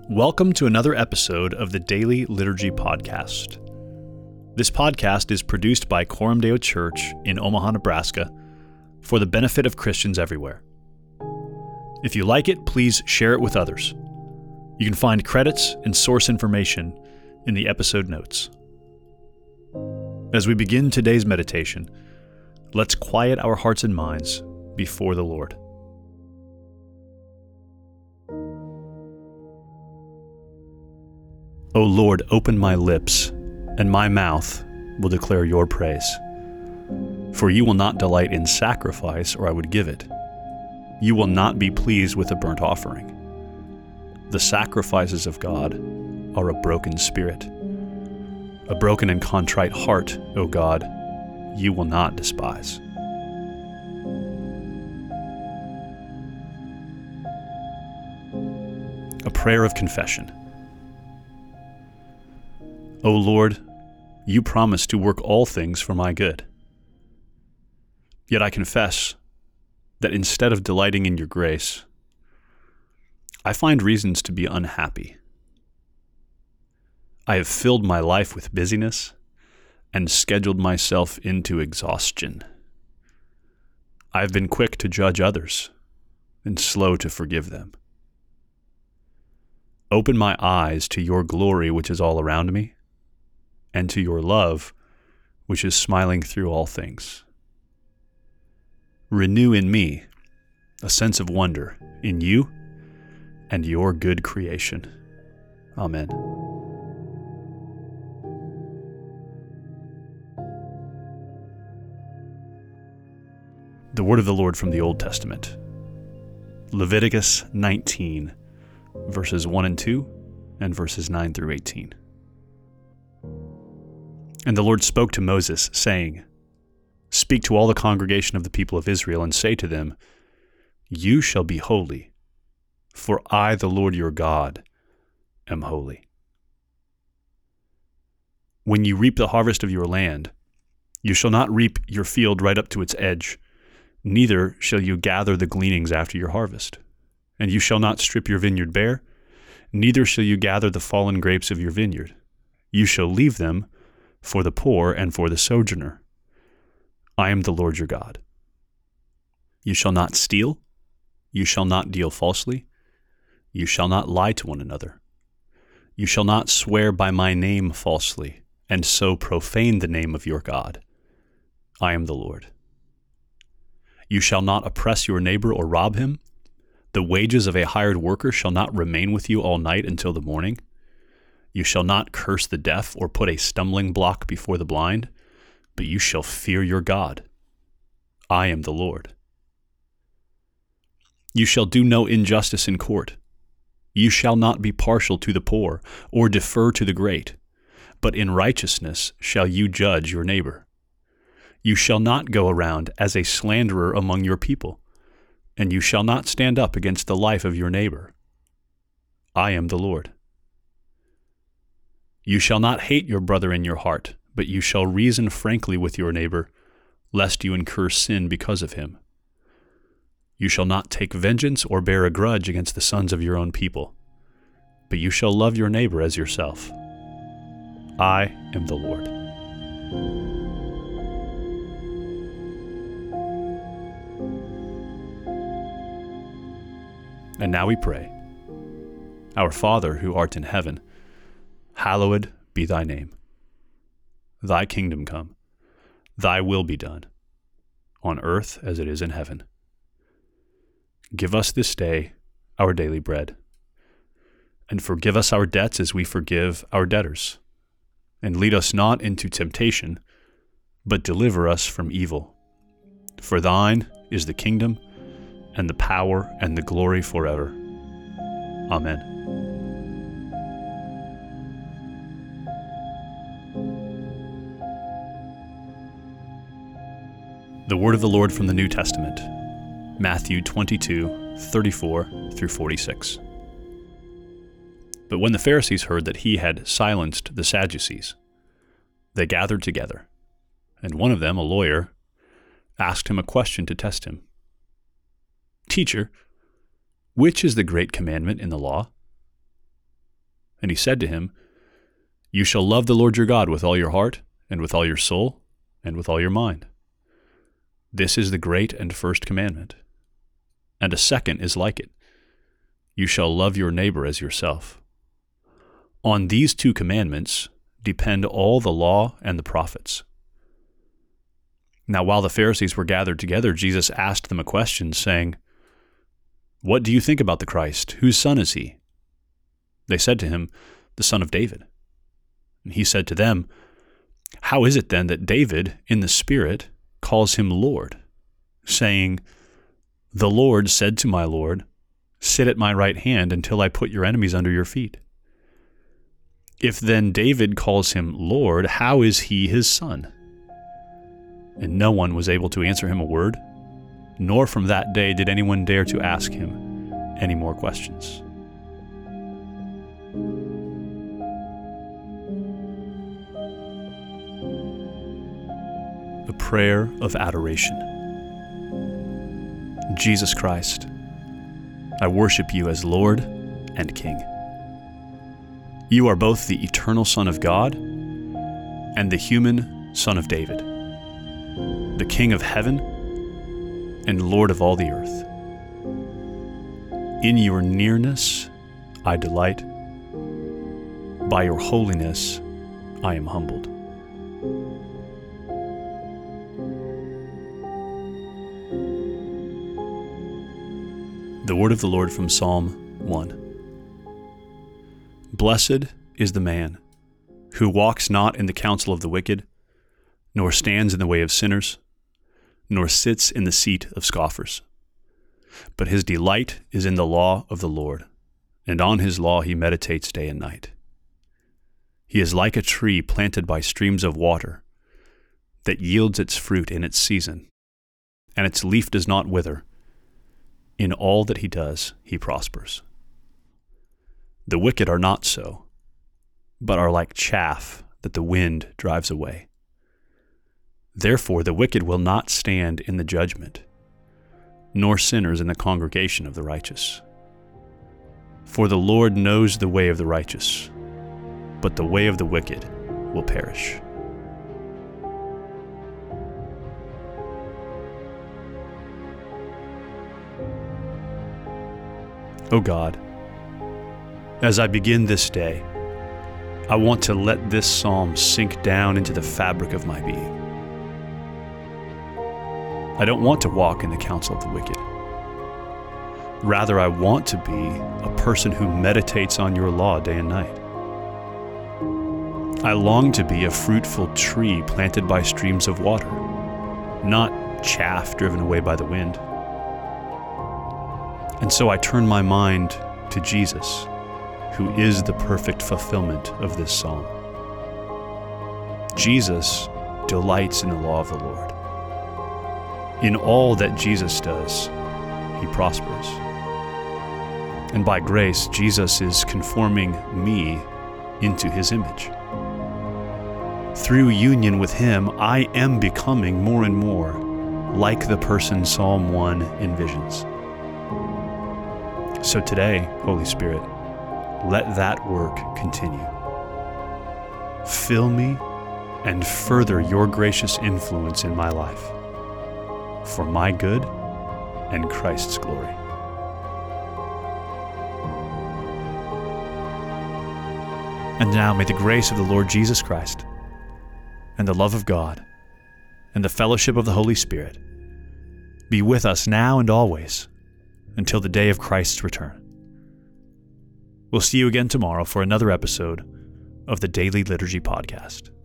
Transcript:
Welcome to another episode of the Daily Liturgy Podcast. This podcast is produced by Coram Deo Church in Omaha, Nebraska, for the benefit of Christians everywhere. If you like it, please share it with others. You can find credits and source information in the episode notes. As we begin today's meditation, let's quiet our hearts and minds before the Lord. O Lord, open my lips, and my mouth will declare your praise. For you will not delight in sacrifice, or I would give it. You will not be pleased with a burnt offering. The sacrifices of God are a broken spirit. A broken and contrite heart, O God, you will not despise. A prayer of confession. O Lord, you promise to work all things for my good. Yet I confess that instead of delighting in your grace, I find reasons to be unhappy. I have filled my life with busyness and scheduled myself into exhaustion. I have been quick to judge others and slow to forgive them. Open my eyes to your glory, which is all around me, and to your love, which is smiling through all things. Renew in me a sense of wonder in you and your good creation. Amen. The word of the Lord from the Old Testament. Leviticus 19, verses 1 and 2, and verses 9 through 18. And the Lord spoke to Moses, saying, Speak to all the congregation of the people of Israel, and say to them, You shall be holy, for I, the Lord your God, am holy. When you reap the harvest of your land, you shall not reap your field right up to its edge, neither shall you gather the gleanings after your harvest. And you shall not strip your vineyard bare, neither shall you gather the fallen grapes of your vineyard. You shall leave them for the poor and for the sojourner. I am the Lord your God. You shall not steal. You shall not deal falsely. You shall not lie to one another. You shall not swear by my name falsely, and so profane the name of your God. I am the Lord. You shall not oppress your neighbor or rob him. The wages of a hired worker shall not remain with you all night until the morning. You shall not curse the deaf or put a stumbling block before the blind, but you shall fear your God. I am the Lord. You shall do no injustice in court. You shall not be partial to the poor or defer to the great, but in righteousness shall you judge your neighbor. You shall not go around as a slanderer among your people, and you shall not stand up against the life of your neighbor. I am the Lord. You shall not hate your brother in your heart, but you shall reason frankly with your neighbor, lest you incur sin because of him. You shall not take vengeance or bear a grudge against the sons of your own people, but you shall love your neighbor as yourself. I am the Lord. And now we pray. Our Father, who art in heaven, hallowed be thy name. Thy kingdom come, thy will be done, on earth as it is in heaven. Give us this day our daily bread, and forgive us our debts as we forgive our debtors. And lead us not into temptation, but deliver us from evil. For thine is the kingdom, and the power, and the glory forever. Amen. The word of the Lord from the New Testament, Matthew 22, 34 through 46. But when the Pharisees heard that he had silenced the Sadducees, they gathered together, and one of them, a lawyer, asked him a question to test him. Teacher, which is the great commandment in the law? And he said to him, "You shall love the Lord your God with all your heart, and with all your soul, and with all your mind. This is the great and first commandment. And a second is like it. You shall love your neighbor as yourself. On these two commandments depend all the law and the prophets." Now, while the Pharisees were gathered together, Jesus asked them a question, saying, "What do you think about the Christ? Whose son is he?" They said to him, "The son of David." And he said to them, "How is it then that David, in the Spirit, calls him Lord, saying, 'The Lord said to my Lord, sit at my right hand until I put your enemies under your feet'? If then David calls him Lord, how is he his son?" And no one was able to answer him a word, nor from that day did anyone dare to ask him any more questions. The Prayer of Adoration. Jesus Christ, I worship you as Lord and King. You are both the eternal Son of God and the human Son of David, the King of heaven and Lord of all the earth. In your nearness I delight. By your holiness I am humbled. The word of the Lord from Psalm 1. Blessed is the man who walks not in the counsel of the wicked, nor stands in the way of sinners, nor sits in the seat of scoffers. But his delight is in the law of the Lord, and on his law he meditates day and night. He is like a tree planted by streams of water, that yields its fruit in its season, and its leaf does not wither. In all that he does, he prospers. The wicked are not so, but are like chaff that the wind drives away. Therefore the wicked will not stand in the judgment, nor sinners in the congregation of the righteous. For the Lord knows the way of the righteous, but the way of the wicked will perish. O God, as I begin this day, I want to let this psalm sink down into the fabric of my being. I don't want to walk in the counsel of the wicked. Rather, I want to be a person who meditates on your law day and night. I long to be a fruitful tree planted by streams of water, not chaff driven away by the wind. And so I turn my mind to Jesus, who is the perfect fulfillment of this psalm. Jesus delights in the law of the Lord. In all that Jesus does, he prospers. And by grace, Jesus is conforming me into his image. Through union with him, I am becoming more and more like the person Psalm 1 envisions. So today, Holy Spirit, let that work continue. Fill me and further your gracious influence in my life, for my good and Christ's glory. And now may the grace of the Lord Jesus Christ, and the love of God, and the fellowship of the Holy Spirit be with us now and always, until the day of Christ's return. We'll see you again tomorrow for another episode of the Daily Liturgy Podcast.